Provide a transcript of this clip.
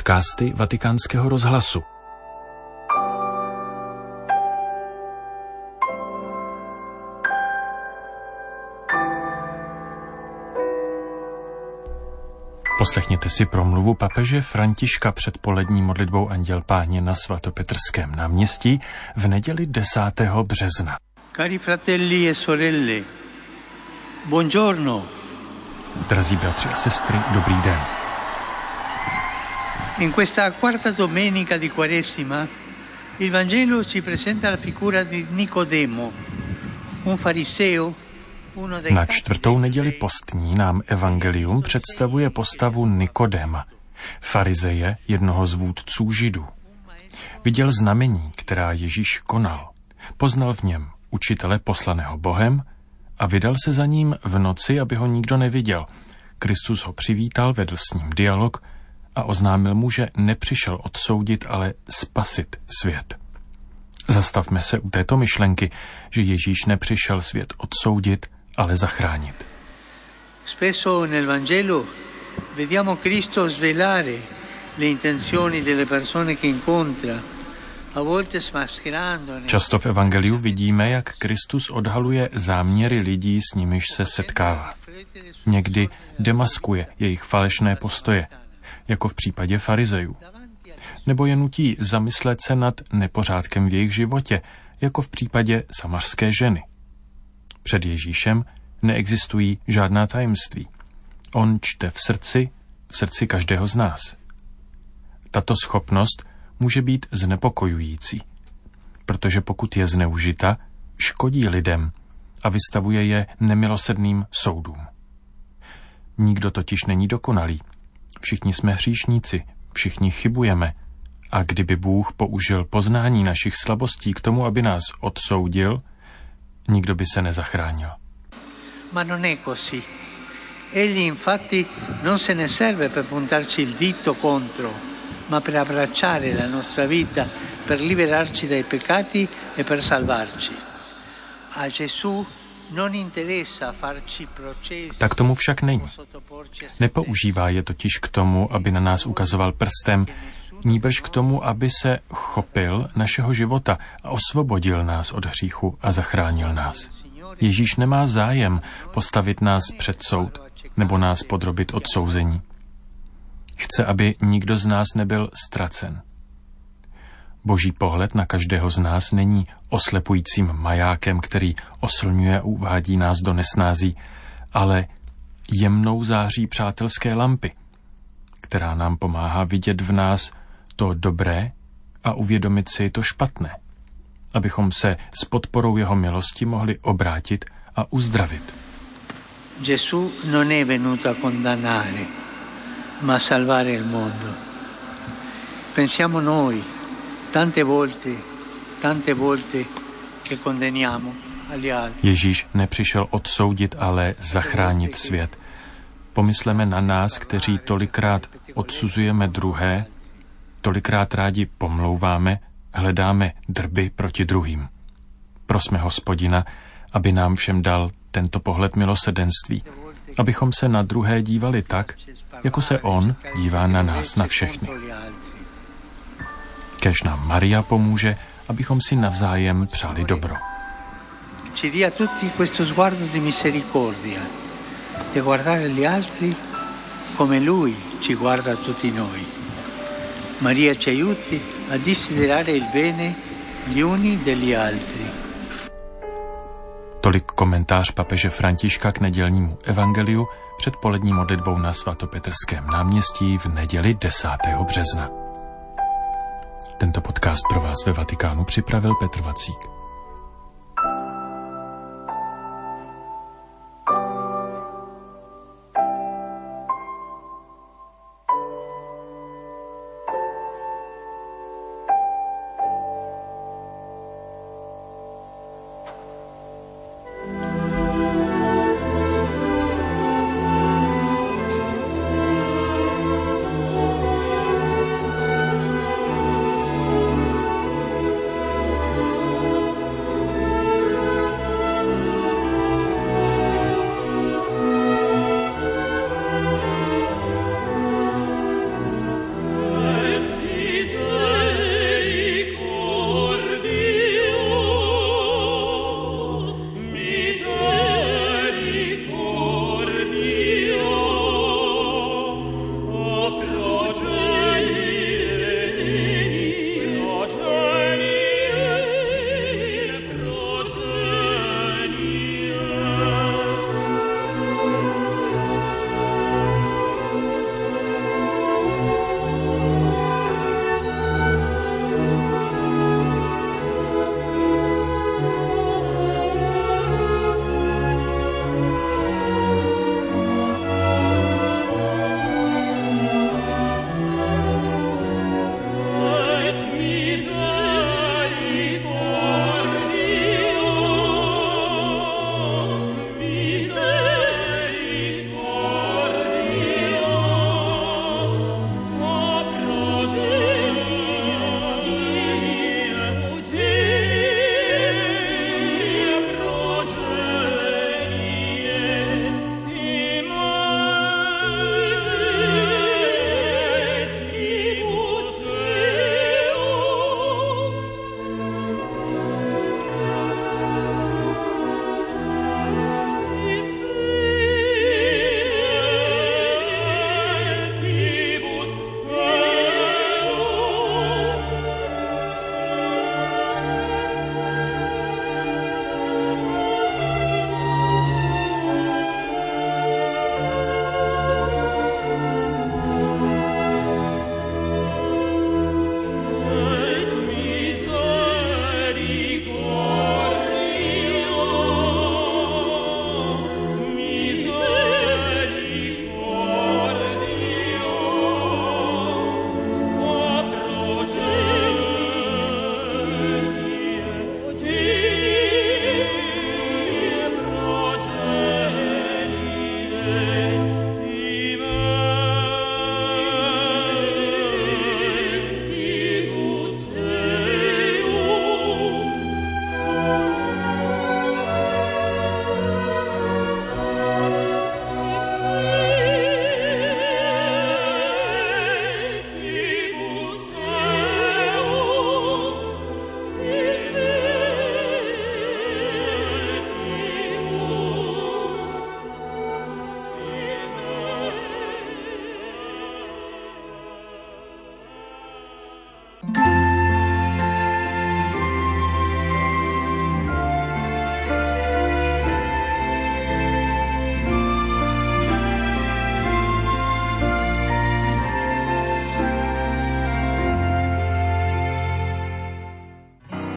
podcasty Vatikánského rozhlasu. Poslechněte si promluvu papeže Františka před polední modlitbou Anděl Páně na svatopetrském náměstí v neděli 10. března. Cari fratelli e sorelle, buongiorno. Drazí bratři a sestry, dobrý den. In questa quarta domenica di Quaresima, il Vangelo ci presenta la figura di Nicodemo, un fariseo. Na čtvrtou neděli postní nám evangelium představuje postavu Nikodéma, farizeje, jednoho z vůdců Židů. Viděl znamení, která Ježíš konal. Poznal v něm učitele poslaného Bohem a vydal se za ním v noci, aby ho nikdo neviděl. Kristus ho přivítal, vedl s ním dialog a oznámil mu, že nepřišel odsoudit, ale spasit svět. Zastavme se u této myšlenky, že Ježíš nepřišel svět odsoudit, ale zachránit. Spesso nel Vangelo vediamo Cristo svelare le intenzioni delle persone che incontra, a volte smascherando. Často v evangeliu vidíme, jak Kristus odhaluje záměry lidí, s nimiž se setkává. Někdy demaskuje jejich falešné postoje, jako v případě farizejů. Nebo je nutí zamyslet se nad nepořádkem v jejich životě, jako v případě samařské ženy. Před Ježíšem neexistují žádná tajemství. On čte v srdci každého z nás. Tato schopnost může být znepokojující, protože pokud je zneužita, škodí lidem a vystavuje je nemilosrdným soudům. Nikdo totiž není dokonalý. Všichni jsme hříšníci, všichni chybujeme a kdyby Bůh použil poznání našich slabostí k tomu, aby nás odsoudil, nikdo by se nezachránil. Ma non è così. Egli infatti non se ne serve per puntarci il dito contro, ma per abbracciare la nostra vita, per liberarci dai peccati e per salvarci. A Gesù non interessa farci processi. Tak tomu však není. Nepoužívá je totiž k tomu, aby na nás ukazoval prstem, nýbrž k tomu, aby se chopil našeho života a osvobodil nás od hříchu a zachránil nás. Ježíš nemá zájem postavit nás před soud nebo nás podrobit odsouzení. Chce, aby nikdo z nás nebyl ztracen. Boží pohled na každého z nás není oslepujícím majákem, který oslňuje a uvádí nás do nesnází, ale jemnou září přátelské lampy, která nám pomáhá vidět v nás to dobré a uvědomit si to špatné, abychom se s podporou jeho milosti mohli obrátit a uzdravit. Gesù non è venuto a condannare, ma a salvare il mondo. Pensiamo noi, tante volte che condanniamo agli altri. Ježíš nepřišel odsoudit, ale zachránit svět. Pomysleme na nás, kteří tolikrát odsuzujeme druhé, tolikrát rádi pomlouváme, hledáme drby proti druhým. Prosme Hospodina, aby nám všem dal tento pohled milosrdenství, abychom se na druhé dívali tak, jako se on dívá na nás, na všechny. Kéž nám Maria pomůže, abychom si navzájem přáli dobro. Ci dia tutti questo sguardo di misericordia, di guardare gli altri come lui ci guarda tutti noi. Maria ci aiuti a desiderare il bene gli uni degli altri. Tolik komentář papeže Františka k nedělnímu evangeliu před polední modlitbou na svatopetrském náměstí v neděli 10. března. Tento podcast pro vás ve Vatikánu připravil Petr Vacík.